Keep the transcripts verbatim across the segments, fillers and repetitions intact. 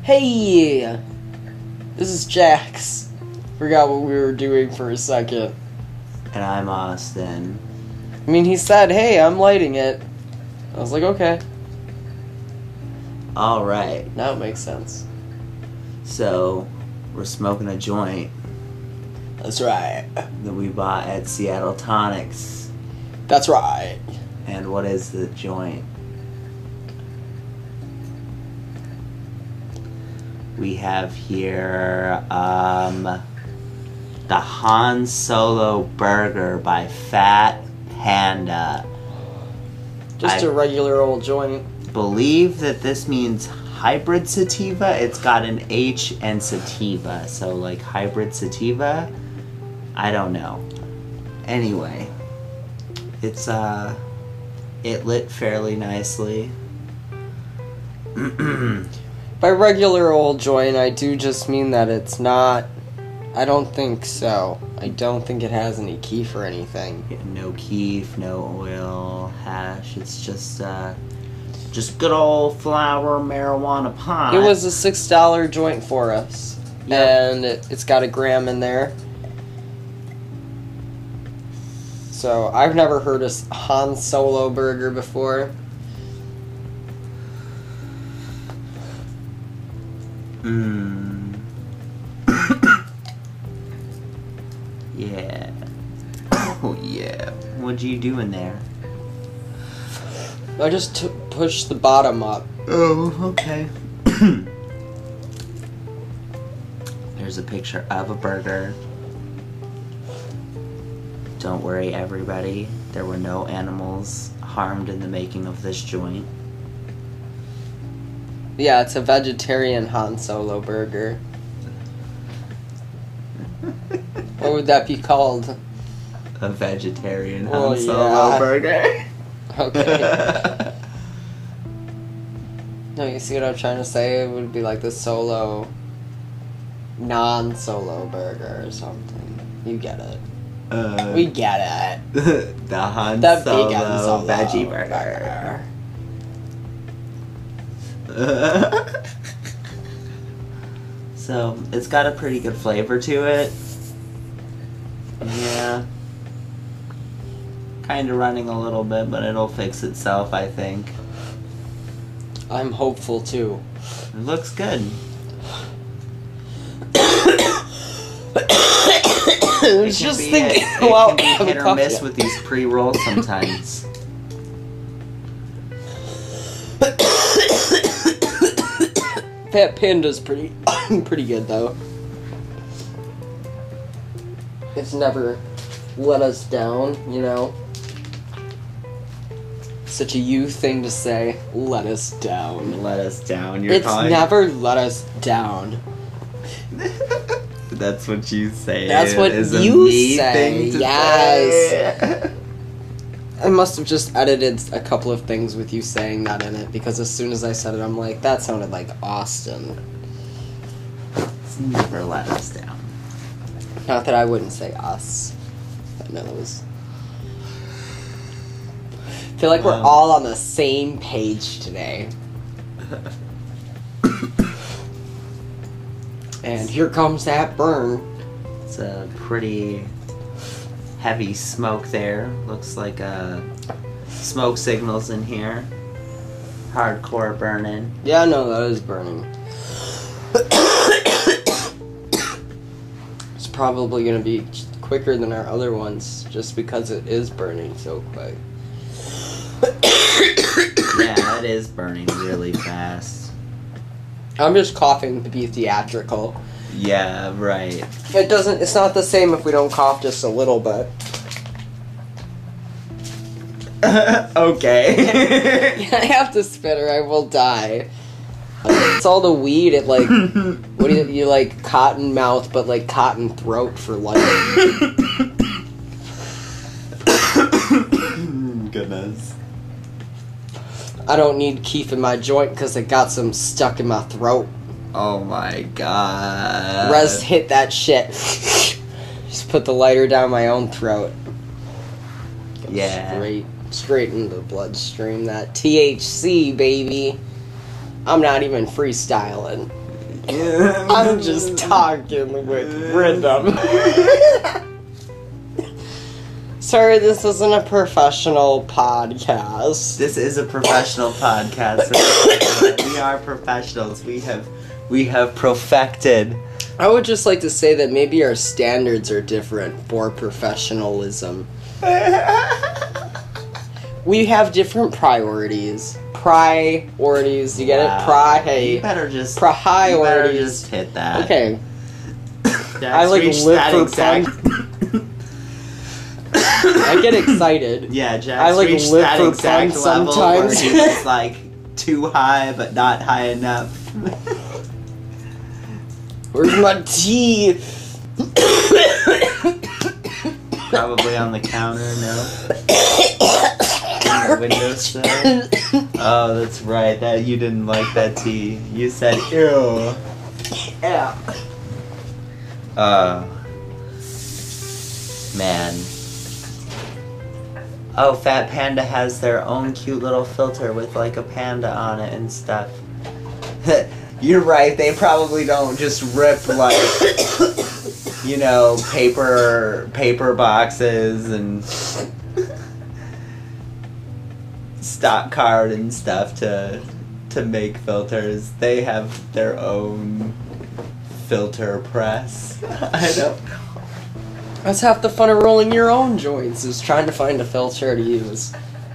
Hey! This is Jax. Forgot what we were doing for a second. And I'm Austin. I mean, he said, hey, I'm lighting it. I was like, okay. Alright. Now it makes sense. So, we're smoking a joint That's right. that we bought at Seattle Tonics. That's right. And what is the joint? We have here um, the Han Solo Burger by Fat Panda. Just I a regular old joint. believe that this means hybrid sativa. It's got an H and sativa, so like hybrid sativa. I don't know. Anyway, it's uh, it lit fairly nicely. By regular old joint, I do just mean that it's not... I don't think so. I don't think it has any keef or anything. No keef, no oil, hash. It's just uh, just good old flower marijuana pot. It was a six dollar joint for us. Yep. And it, it's got a gram in there. So, I've never heard of Han Solo Burger before. Mmm. Yeah. Oh yeah. What'd you do in there? I just t- pushed the bottom up. Oh, okay. There's a picture of a burger. Don't worry, everybody. There were no animals harmed in the making of this joint. Yeah, it's a vegetarian Han Solo Burger. What would that be called? A vegetarian Oh, Han Solo yeah. burger. Okay. No, you see what I'm trying to say? It would be like the solo, non-solo burger or something. You get it. Uh, We get it. the Han The Solo, vegan solo veggie burger. So, it's got a pretty good flavor to it. Yeah. Kind of running a little bit, but it'll fix itself, I think. I'm hopeful too. It looks good. I was It can just be thinking a- about it can be having hit or coffee. miss with these pre-rolls sometimes. Fat Panda's pretty, pretty good though. It's never let us down, you know. Such a you thing to say. Let us down. Let us down. You're It's calling. never let us down. That's what you say. That's what is a you me say, thing to yes. say. I must have just edited a couple of things with you saying that in it, because as soon as I said it, I'm like, that sounded like Austin. It's never let us down. Not that I wouldn't say us. But no, that was... I feel like we're Um. all on the same page today. And here comes that burn. It's a pretty heavy smoke there. Looks like uh, smoke signals in here. Hardcore burning. Yeah, no, that is burning. It's probably gonna be quicker than our other ones, just because it is burning so quick. Yeah, it is burning really fast. I'm just coughing to be theatrical. Yeah, right. It doesn't, it's not the same if we don't cough just a little bit. Okay. I have to spit or I will die. It's all the weed, it like, what do you, you like, cotton mouth, but like cotton throat for life. Goodness. I don't need keef in my joint because it got some stuck in my throat. Oh my god. Rez hit that shit. Just put the lighter down my own throat. Go Yeah. Straight, straight into the bloodstream. That T H C, baby. I'm not even freestyling. I'm just talking with rhythm. Sorry, this isn't a professional podcast. This is a professional podcast. We are professionals. We have we have perfected. I would just like to say that maybe our standards are different for professionalism. We have different priorities. Priorities. You get Wow. it? Pri. You better just Priorities. You better just hit that. Okay. Jax I like reached live that for exact. I get excited. Yeah, Jax I, like, reached live that for exact puns level sometimes. where he was like too high but not high enough. Where's my teeth? Probably on the counter, no? On the windowsill? Oh, that's right. That you didn't like that tea. You said ew. Yeah. Uh man. Oh, Fat Panda has their own cute little filter with like a panda on it and stuff. You're right, they probably don't just rip like you know, paper paper boxes and stock card and stuff to to make filters. They have their own filter press. I don't know. That's half the fun of rolling your own joints, is trying to find a filter to use.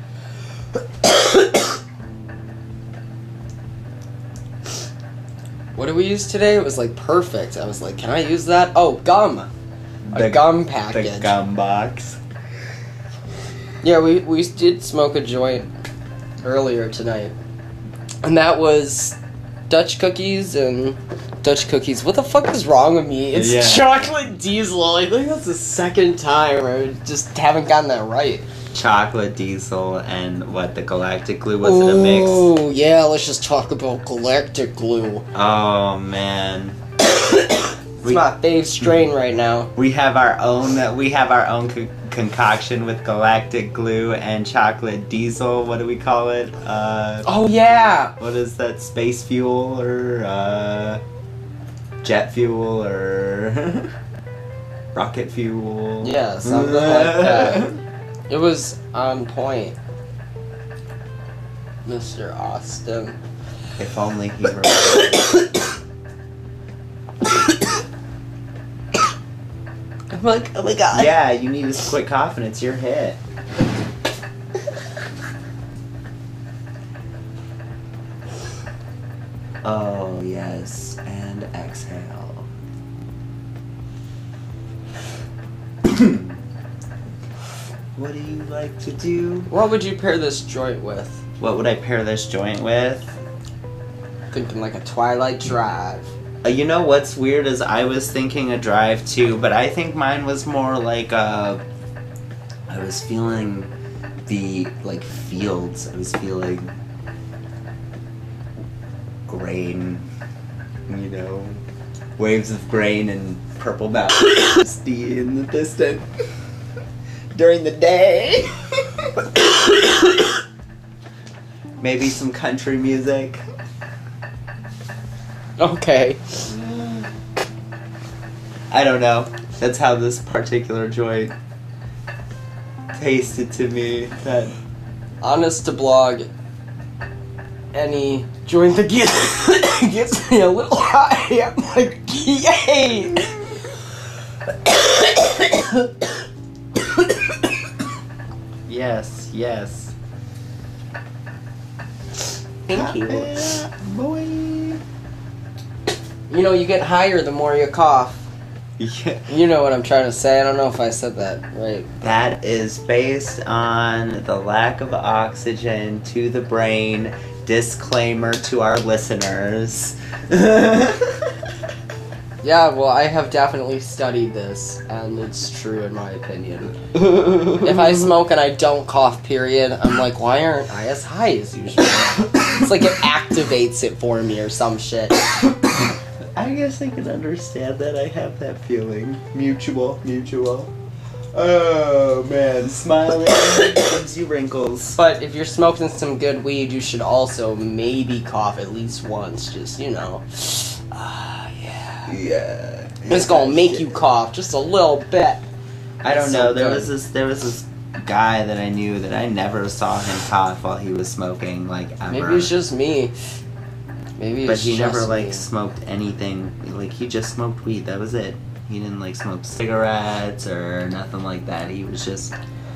What did we use today? It was like perfect. I was like, can I use that? Oh, gum. A The- gum package. The gum box. Yeah, we, we did smoke a joint earlier tonight. And that was Dutch cookies and Dutch cookies. What the fuck is wrong with me? It's Yeah. chocolate diesel. I think that's the second time I just haven't gotten that right. Chocolate diesel and what, the galactic glue? Was it a mix? Oh, yeah, let's just talk about galactic glue. Oh man. It's We- my fave strain right now. We have our own we have our own co- concoction with galactic glue and chocolate diesel. What do we call it? Uh Oh, yeah. what is that? Space fuel or uh jet fuel or rocket fuel? Yeah, something like that. It was on point, Mister Austin. If only he remembered. I'm like, oh my god. Yeah, you need to quit coughing. It's your hit. Oh, yes. And exhale. What do you like to do? What would you pair this joint with? What would I pair this joint with? Thinking like a Twilight Drive. Uh, you know what's weird is I was thinking a drive too, but I think mine was more like uh I was feeling the like fields. I was feeling grain, you know, waves of grain and purple mountains in the distance during the day. Maybe some country music. Okay. I don't know. That's how this particular joint tasted to me. That Honest to blog, any joint that gets, gets me a little high, I'm like, yay! yes, yes. Thank you. Boy. You know, you get higher the more you cough. Yeah. You know what I'm trying to say. I don't know if I said that right. That is based on the lack of oxygen to the brain. Disclaimer to our listeners. Yeah, well, I have definitely studied this, and it's true in my opinion. If I smoke and I don't cough, period, I'm like, why aren't I as high as usual? It's like it activates it for me or some shit. I guess I can understand that. I have that feeling. Mutual, mutual. Oh man, smiling gives you wrinkles. But if you're smoking some good weed, you should also maybe cough at least once, just, you know. Ah, yeah. Yeah. It's gonna make you cough just a little bit. I don't It's know. so There good. was this. There was this guy that I knew that I never saw him cough while he was smoking, like ever. Maybe it's just me. Maybe But it's he just never like me. smoked anything. Like he just smoked weed. That was it. He didn't like smoke cigarettes or nothing like that. He was just.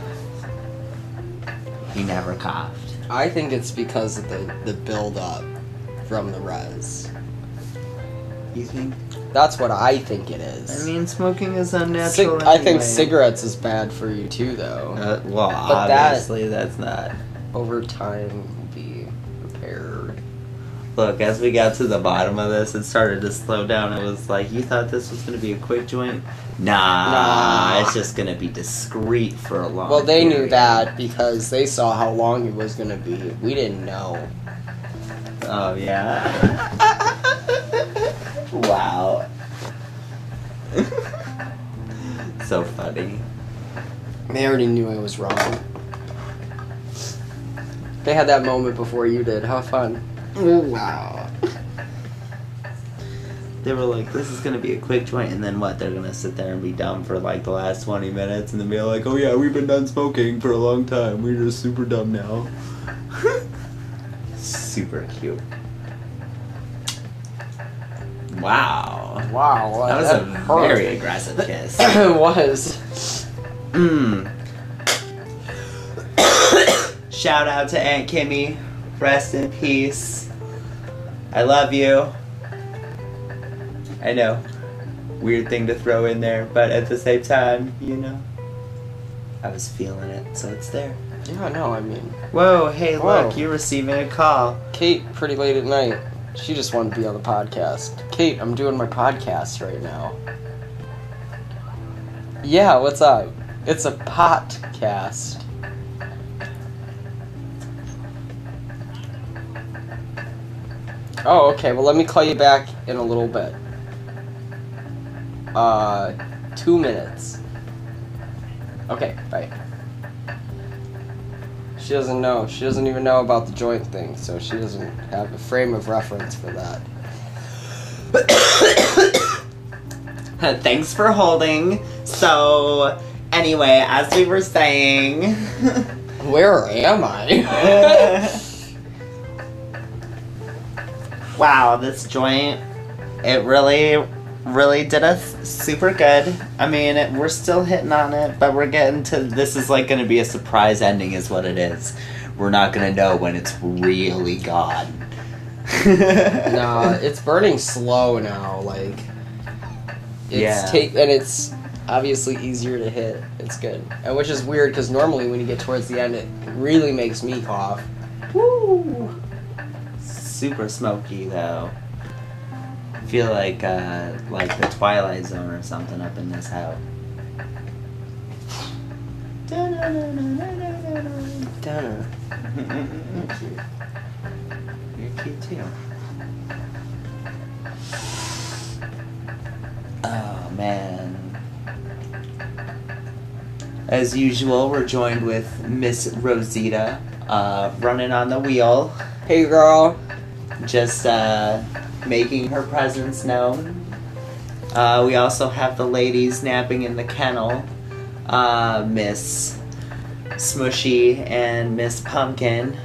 He never coughed. I think it's because of the, the build up from the res. You think? That's what I think it is. I mean, smoking is Cig- unnatural. I think anyway. cigarettes is bad for you too, though. Uh, well, But that- obviously that's not. Over time, will be repaired. Look, as we got to the bottom of this, it started to slow down. It was like, you thought this was going to be a quick joint? Nah, Nah. it's just going to be discreet for a long Well, they knew period. that because they saw how long it was gonna be. We didn't know. Oh, yeah? Wow. So funny. They already knew I was wrong. They had that moment before you did. How fun. Wow. They were like, this is gonna be a quick joint, and then what? They're gonna sit there and be dumb for like the last twenty minutes, and then be like, oh yeah, we've been done smoking for a long time. We're just super dumb now. Super cute. Wow. Wow. That was a hurt. very aggressive kiss. It was. Mmm. Shout out to Aunt Kimmy. Rest in peace. I love you. I know. Weird thing to throw in there, but at the same time, you know. I was feeling it, so it's there. Yeah, no, I mean, Whoa, hey, Whoa. look, you're receiving a call. Kate, pretty late at night. She just wanted to be on the podcast. Kate, I'm doing my podcast right now. Yeah, what's up? It's a podcast. Oh, okay. Well, let me call you back in a little bit. Uh, two minutes. Okay, bye. She doesn't know. She doesn't even know about the joint thing, so she doesn't have a frame of reference for that. Thanks for holding. So, anyway, as we were saying... Where am I? Wow, this joint, it really, really did us super good. I mean, it, we're still hitting on it, but we're getting to, this is like going to be a surprise ending is what it is. We're not going to know when it's really gone. Nah, it's burning slow now, like, it's Yeah. take, and it's obviously easier to hit. It's good. And which is weird, because normally when you get towards the end, it really makes me cough. Woo! Super smoky though. I feel like uh, like the Twilight Zone or something up in this house. Dunno. You're cute. You're cute too. Oh man. As usual, we're joined with Miss Rosita, uh, running on the wheel. Hey, girl. Just uh, making her presence known. Uh, we also have the ladies napping in the kennel, uh, Miss Smushy and Miss Pumpkin.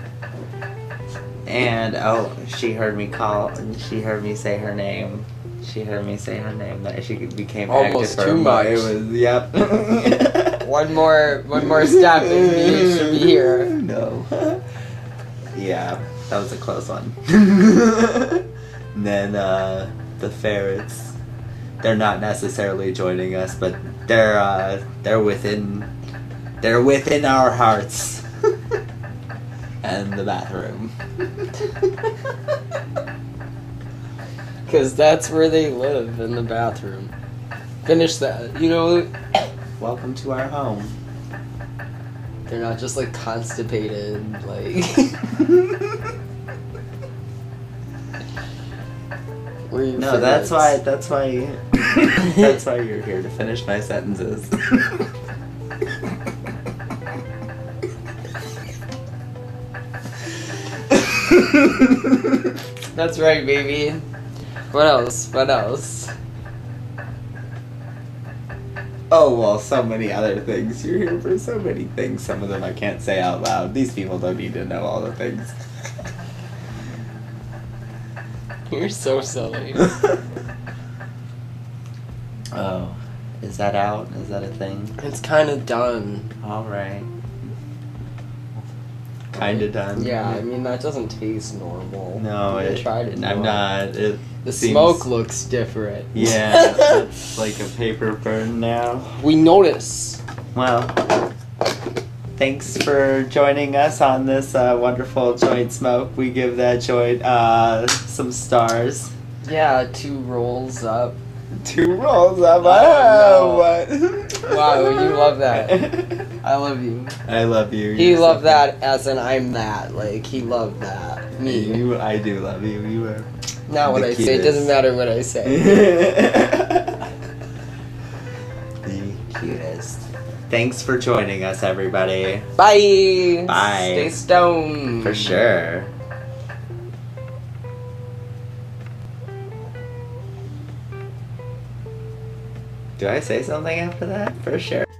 And oh, she heard me call. She heard me say her name. She heard me say her name. That she became Almost active for too a mo- much. It was yep. One more, one more step, and you should be here. No. Yeah, that was a close one. And then uh, the ferrets. They're not necessarily joining us, but they're uh, they're within they're within our hearts. And the bathroom. Because that's where they live, in the bathroom. Finish that, you know? Welcome to our home. They're not just, like, constipated, like... Where you No, that's why that's why that's why you're here, to finish my sentences. That's right, baby. What else? What else? Oh, well, so many other things. You're here for so many things. Some of them I can't say out loud. These people don't need to know all the things. You're so silly. Oh, is that out? Is that a thing? It's kind of done. Alright. Kinda done. Yeah, I mean, that doesn't taste normal. No, I it, tried it. I'm not. It The seems- smoke looks different. Yeah, it's like a paper burn now. We notice. Well, thanks for joining us on this uh, wonderful joint smoke. We give that joint uh, some stars. Yeah, two rolls up. Two rolls up. Oh, What? Wow, you love that. I love you. I love you. He You're loved something. that as in I'm that. Like, he loved that. Me. You, I do love you. You are. Not what the I say. It doesn't cutest. matter what I say. The cutest. Thanks for joining us, everybody. Bye. Bye. Stay stoned. For sure. Do I say something after that? For sure.